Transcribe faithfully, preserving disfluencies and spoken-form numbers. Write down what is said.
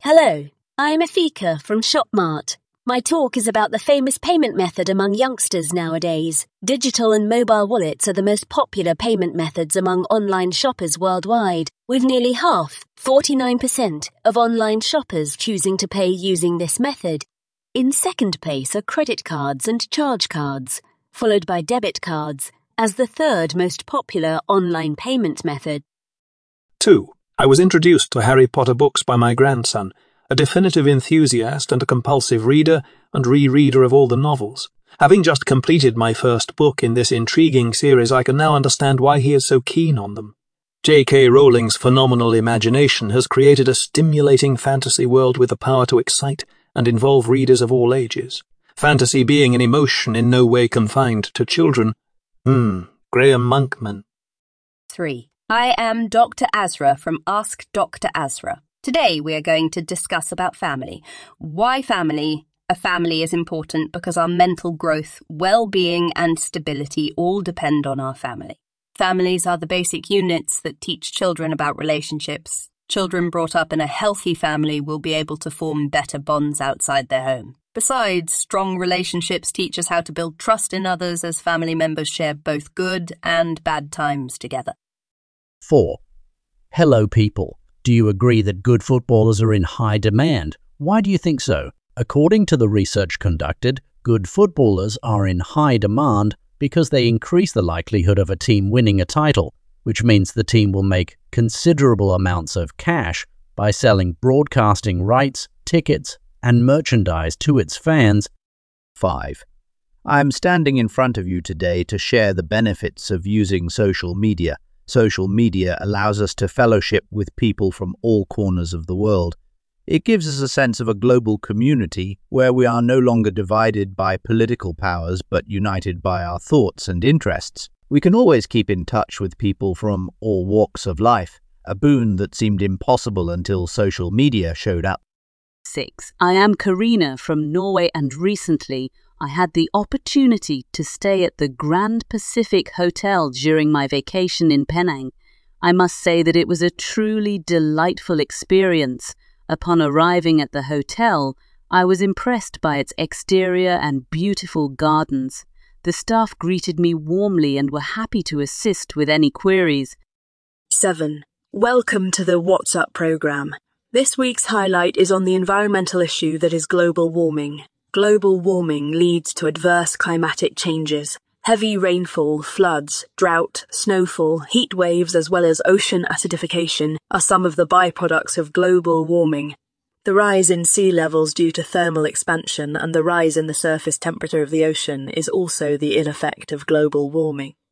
Hello, I'm Afika from Shopmart. My talk is about the famous payment method among youngsters nowadays. Digital and mobile wallets are the most popular payment methods among online shoppers worldwide, with nearly half, forty-nine percent, of online shoppers choosing to pay using this method. In second place are credit cards and charge cards, followed by debit cards, as the third most popular online payment method. two. I was introduced to Harry Potter books by my grandson, a definitive enthusiast and a compulsive reader and rereader of all the novels. Having just completed my first book in this intriguing series, I can now understand why he is so keen on them. J K Rowling's phenomenal imagination has created a stimulating fantasy world with the power to excite and involve readers of all ages. Fantasy being an emotion in no way confined to children. Hmm, Graham Monkman. three. I am Doctor Azra from Ask Doctor Azra. Today we are going to discuss about family. Why family? A family is important because our mental growth, well-being and stability all depend on our family. Families are the basic units that teach children about relationships. Children brought up in a healthy family will be able to form better bonds outside their home. Besides, strong relationships teach us how to build trust in others as family members share both good and bad times together. four. Hello people. Do you agree that good footballers are in high demand? Why do you think so? According to the research conducted, good footballers are in high demand because they increase the likelihood of a team winning a title, which means the team will make considerable amounts of cash by selling broadcasting rights, tickets, and merchandise to its fans. five. I am standing in front of you today to share the benefits of using social media. Social media allows us to fellowship with people from all corners of the world. It gives us a sense of a global community where we are no longer divided by political powers but united by our thoughts and interests. We can always keep in touch with people from all walks of life, a boon that seemed impossible until social media showed up. six. I am Karina from Norway, and recently I had the opportunity to stay at the Grand Pacific Hotel during my vacation in Penang. I must say that it was a truly delightful experience. Upon arriving at the hotel, I was impressed by its exterior and beautiful gardens. The staff greeted me warmly and were happy to assist with any queries. seven. Welcome to the What's Up program. This week's highlight is on the environmental issue that is global warming. Global warming leads to adverse climatic changes. Heavy rainfall, floods, drought, snowfall, heat waves, as well as ocean acidification are some of the byproducts of global warming. The rise in sea levels due to thermal expansion and the rise in the surface temperature of the ocean is also the ill effect of global warming.